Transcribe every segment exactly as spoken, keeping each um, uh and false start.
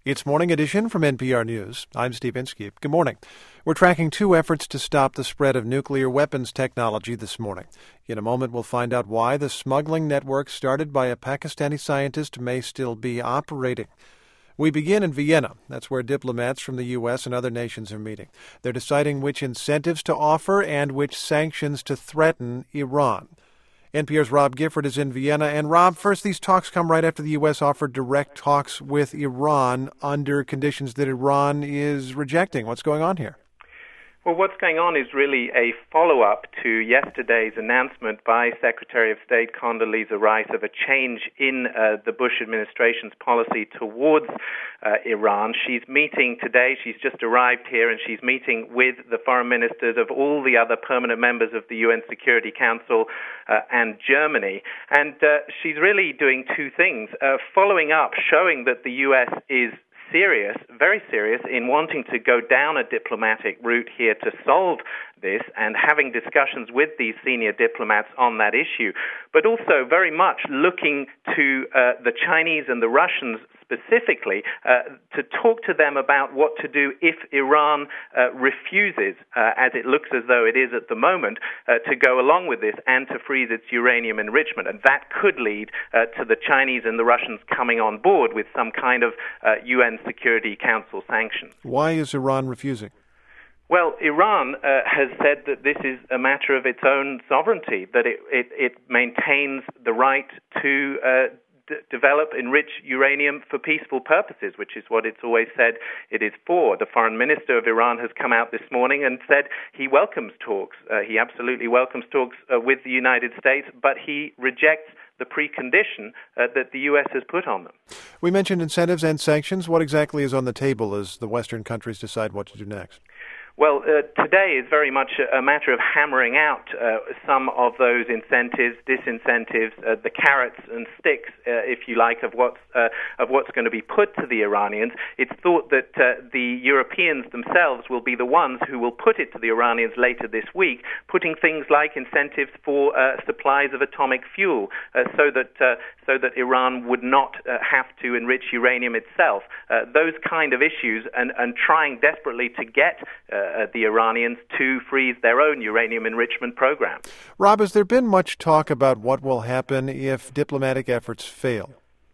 It's Morning Edition from N P R News. I'm Steve Inskeep. Good morning. We're tracking two efforts to stop the spread of nuclear weapons technology this morning. In a moment, we'll find out why the smuggling network started by a Pakistani scientist may still be operating. We begin in Vienna. That's where diplomats from the U S and other nations are meeting. They're deciding which incentives to offer and which sanctions to threaten Iran. N P R's Rob Gifford is in Vienna. And Rob, first, these talks come right after the U S offered direct talks with Iran under conditions that Iran is rejecting. What's going on here? Well, what's going on is really a follow-up to yesterday's announcement by Secretary of State Condoleezza Rice of a change in uh, the Bush administration's policy towards uh, Iran. She's meeting today, she's just arrived here, and she's meeting with the foreign ministers of all the other permanent members of the U N Security Council uh, and Germany. And uh, she's really doing two things, uh, following up, showing that the U S is serious, very serious, in wanting to go down a diplomatic route here to solve this and having discussions with these senior diplomats on that issue, but also very much looking to uh, the Chinese and the Russians specifically uh, to talk to them about what to do if Iran uh, refuses, uh, as it looks as though it is at the moment, uh, to go along with this and to freeze its uranium enrichment. And that could lead uh, to the Chinese and the Russians coming on board with some kind of uh, U N Security Council sanction. Why is Iran refusing? Well, Iran uh, has said that this is a matter of its own sovereignty, that it, it, it maintains the right to uh, d- develop, enrich uranium for peaceful purposes, which is what it's always said it is for. The foreign minister of Iran has come out this morning and said he welcomes talks. Uh, he absolutely welcomes talks uh, with the United States, but he rejects the precondition uh, that the U S has put on them. We mentioned incentives and sanctions. What exactly is on the table as the Western countries decide what to do next? Well, uh, today is very much a matter of hammering out uh, some of those incentives, disincentives, uh, the carrots and sticks, uh, if you like, of what's uh, of what's going to be put to the Iranians. It's thought that uh, the Europeans themselves will be the ones who will put it to the Iranians later this week, putting things like incentives for uh, supplies of atomic fuel, uh, so that uh, so that Iran would not uh, have to enrich uranium itself. Uh, those kind of issues, and, and trying desperately to get uh, Uh, the Iranians to freeze their own uranium enrichment program. Rob, has there been much talk about what will happen if diplomatic efforts fail?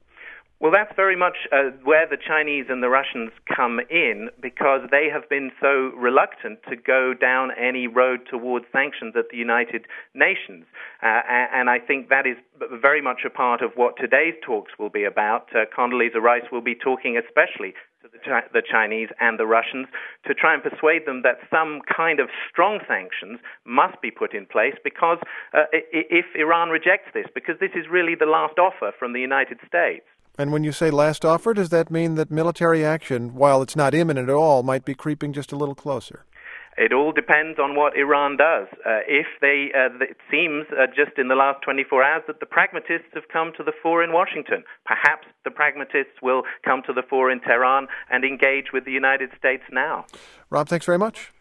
Well, that's very much uh, where the Chinese and the Russians come in, because they have been so reluctant to go down any road towards sanctions at the United Nations. Uh, and I think that is very much a part of what today's talks will be about. Uh, Condoleezza Rice will be talking especially to the, Chi- the Chinese and the Russians to try and persuade them that some kind of strong sanctions must be put in place, because uh, if Iran rejects this, because this is really the last offer from the United States. And when you say last offer, does that mean that military action, while it's not imminent at all, might be creeping just a little closer? It all depends on what Iran does. Uh, if they, uh, it seems uh, just in the last twenty-four hours that the pragmatists have come to the fore in Washington. Perhaps the pragmatists will come to the fore in Tehran and engage with the United States now. Rob, thanks very much.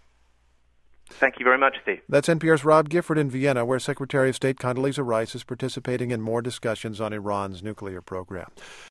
Thank you very much, Steve. That's N P R's Rob Gifford in Vienna, where Secretary of State Condoleezza Rice is participating in more discussions on Iran's nuclear program.